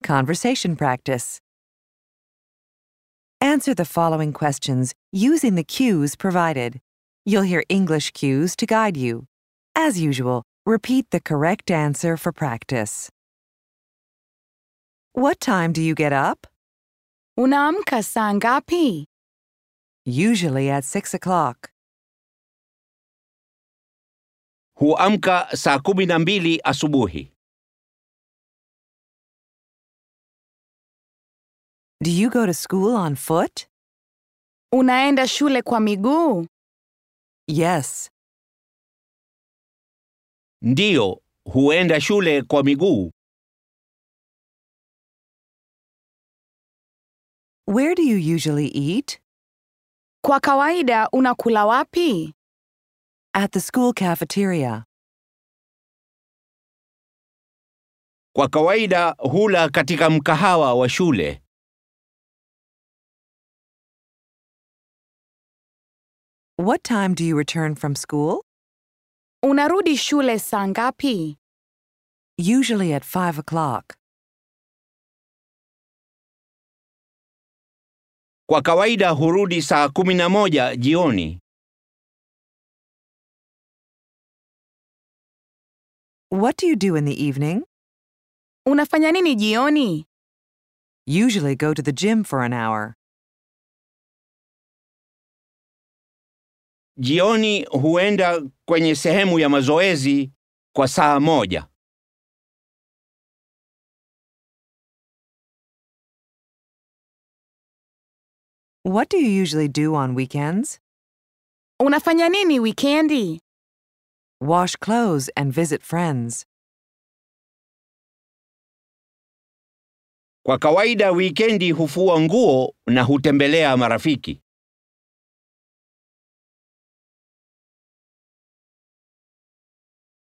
Conversation practice. Answer the following questions using the cues provided. You'll hear English cues to guide you. As usual, repeat the correct answer for practice. What time do you get up? Unaamka saa ngapi? Usually at 6 o'clock. Huamka saa 12 asubuhi. Do you go to school on foot? Unaenda shule kwa miguu? Yes. Ndiyo, huenda shule kwa miguu. Where do you usually eat? Kwa kawaida unakula wapi? At the school cafeteria. Kwa kawaida hula katika mkahawa wa shule. What time do you return from school? Unarudi shule saa ngapi? Usually at 5 o'clock. Kwa kawaida hurudi saa 11 jioni. What do you do in the evening? Unafanya nini jioni? Usually go to the gym for an hour. Jioni huenda kwenye sehemu ya mazoezi kwa saa 1. What do you usually do on weekends? Unafanya nini wikendi? Wash clothes and visit friends. Kwa kawaida wikendi hufua nguo na hutembelea marafiki.